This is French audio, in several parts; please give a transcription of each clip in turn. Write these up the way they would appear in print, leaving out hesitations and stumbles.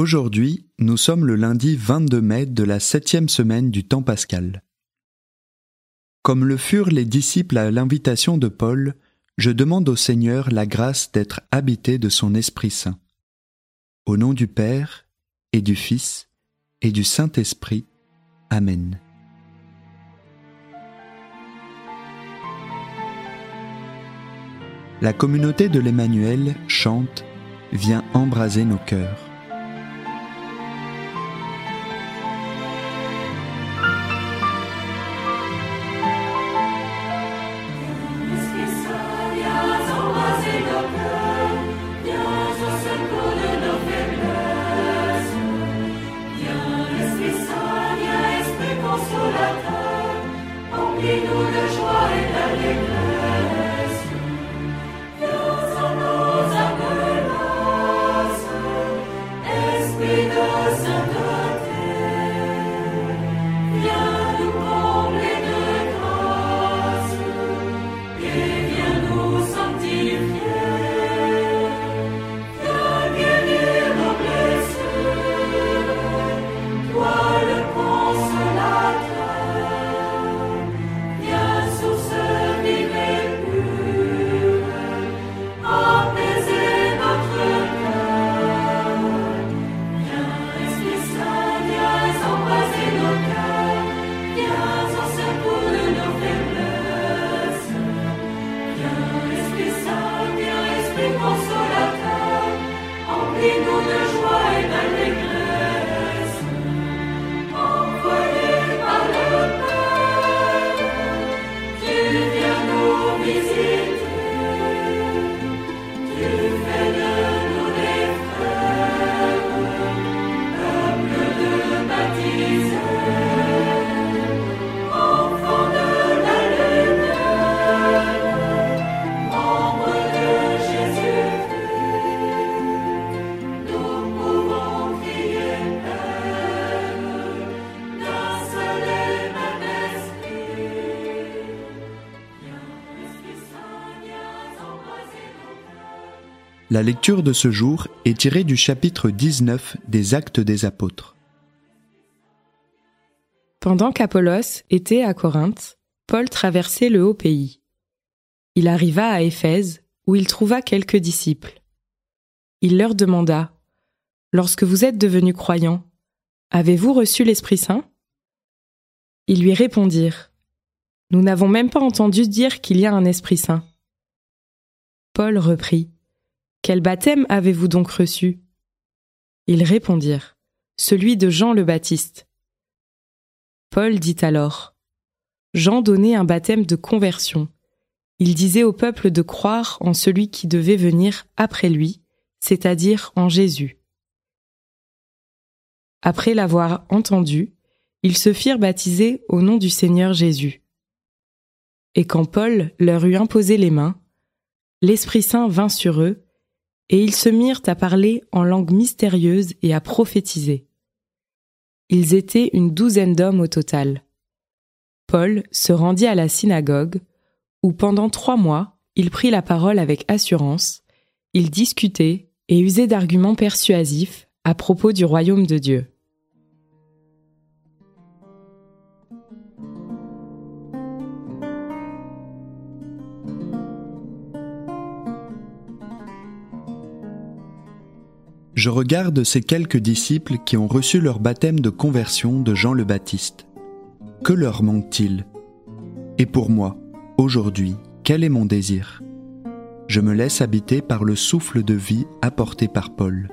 Aujourd'hui, nous sommes le lundi 22 mai de la 7e semaine du temps pascal. Comme le furent les disciples à l'invitation de Paul, je demande au Seigneur la grâce d'être habité de son Esprit Saint. Au nom du Père, et du Fils, et du Saint-Esprit. Amen. La communauté de l'Emmanuel chante « Viens embraser nos cœurs ». La lecture de ce jour est tirée du chapitre 19 des Actes des Apôtres. Pendant qu'Apollos était à Corinthe, Paul traversait le haut pays. Il arriva à Éphèse, où il trouva quelques disciples. Il leur demanda : « Lorsque vous êtes devenus croyants, avez-vous reçu l'Esprit Saint ?» Ils lui répondirent : « Nous n'avons même pas entendu dire qu'il y a un Esprit Saint. » Paul reprit : « Quel baptême avez-vous donc reçu ?» Ils répondirent : « Celui de Jean le Baptiste. » Paul dit alors : « Jean donnait un baptême de conversion. Il disait au peuple de croire en celui qui devait venir après lui, c'est-à-dire en Jésus. » Après l'avoir entendu, ils se firent baptiser au nom du Seigneur Jésus. Et quand Paul leur eut imposé les mains, l'Esprit Saint vint sur eux, et ils se mirent à parler en langue mystérieuse et à prophétiser. Ils étaient une 12aine d'hommes au total. Paul se rendit à la synagogue, où pendant 3 mois, il prit la parole avec assurance, il discutait et usait d'arguments persuasifs à propos du royaume de Dieu. Je regarde ces quelques disciples qui ont reçu leur baptême de conversion de Jean le Baptiste. Que leur manque-t-il ? Et pour moi, aujourd'hui, quel est mon désir ? Je me laisse habiter par le souffle de vie apporté par Paul.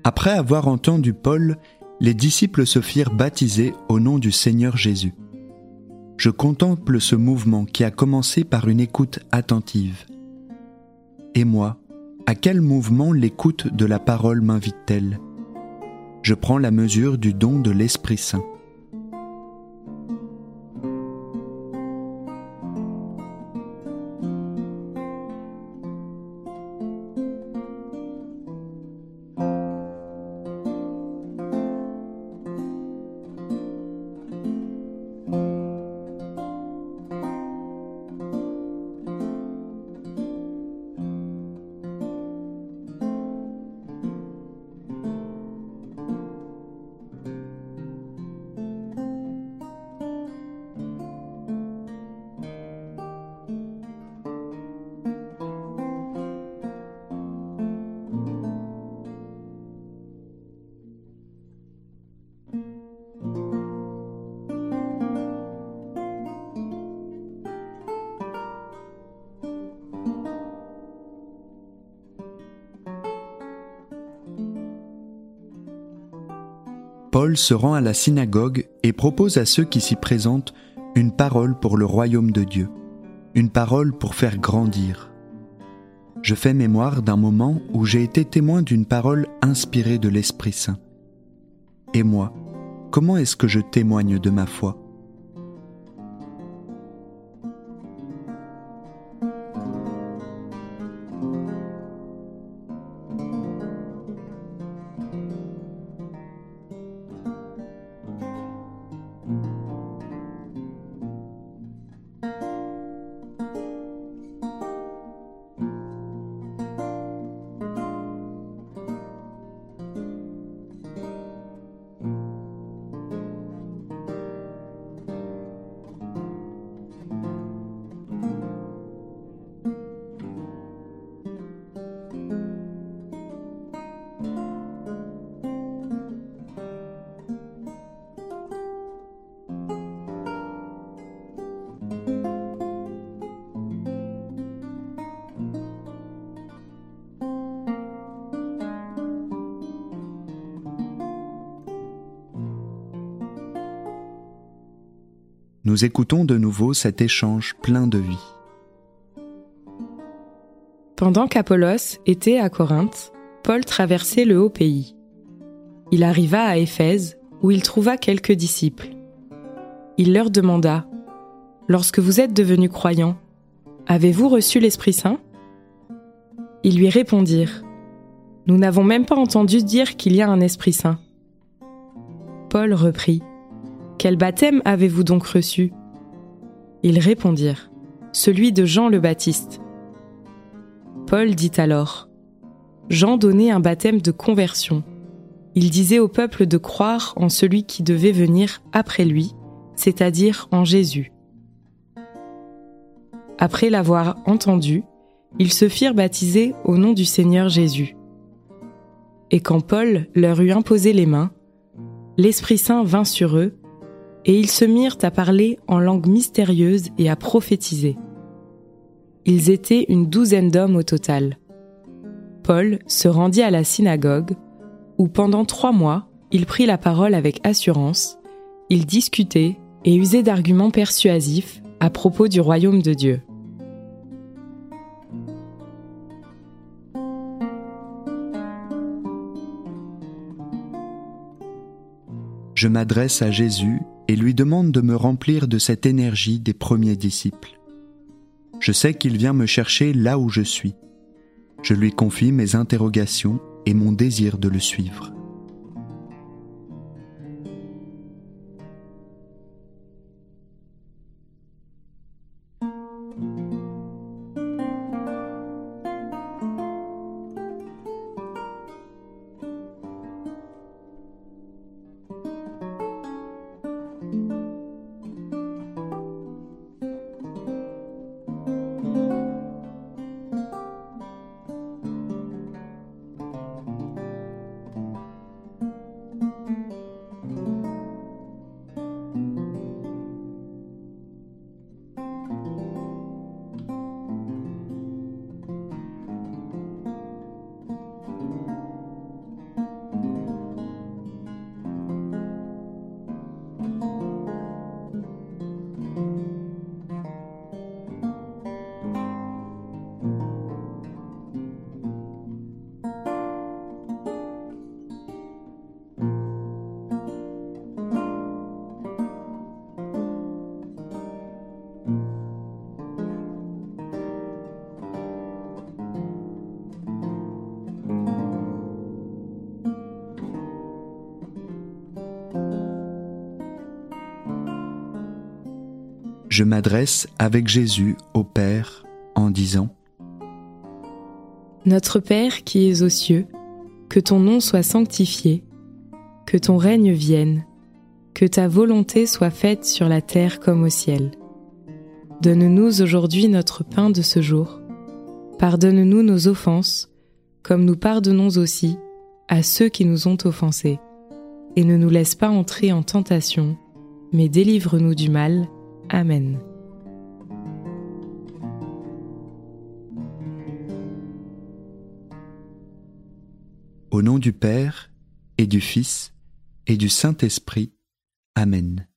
Après avoir entendu Paul, les disciples se firent baptiser au nom du Seigneur Jésus. Je contemple ce mouvement qui a commencé par une écoute attentive. Et moi, à quel mouvement l'écoute de la parole m'invite-t-elle ? Je prends la mesure du don de l'Esprit Saint. Paul se rend à la synagogue et propose à ceux qui s'y présentent une parole pour le royaume de Dieu, une parole pour faire grandir. Je fais mémoire d'un moment où j'ai été témoin d'une parole inspirée de l'Esprit Saint. Et moi, comment est-ce que je témoigne de ma foi ? Nous écoutons de nouveau cet échange plein de vie. Pendant qu'Apollos était à Corinthe, Paul traversait le haut pays. Il arriva à Éphèse, où il trouva quelques disciples. Il leur demanda : « Lorsque vous êtes devenus croyants, avez-vous reçu l'Esprit Saint ?» Ils lui répondirent : « Nous n'avons même pas entendu dire qu'il y a un Esprit Saint. » Paul reprit : « Quel baptême avez-vous donc reçu ?» Ils répondirent : « Celui de Jean le Baptiste. » Paul dit alors : « Jean donnait un baptême de conversion. Il disait au peuple de croire en celui qui devait venir après lui, c'est-à-dire en Jésus. » Après l'avoir entendu, ils se firent baptiser au nom du Seigneur Jésus. Et quand Paul leur eut imposé les mains, l'Esprit Saint vint sur eux, et ils se mirent à parler en langue mystérieuse et à prophétiser. Ils étaient une 12aine d'hommes au total. Paul se rendit à la synagogue, où pendant 3 mois, il prit la parole avec assurance, il discutait et usait d'arguments persuasifs à propos du royaume de Dieu. Je m'adresse à Jésus et lui demande de me remplir de cette énergie des premiers disciples. Je sais qu'il vient me chercher là où je suis. Je lui confie mes interrogations et mon désir de le suivre. je m'adresse avec Jésus au Père en disant : Notre Père qui es aux cieux, que ton nom soit sanctifié, que ton règne vienne, que ta volonté soit faite sur la terre comme au ciel. Donne-nous aujourd'hui notre pain de ce jour. Pardonne-nous nos offenses, comme nous pardonnons aussi à ceux qui nous ont offensés. Et ne nous laisse pas entrer en tentation, mais délivre-nous du mal. Amen. Au nom du Père, et du Fils, et du Saint-Esprit. Amen.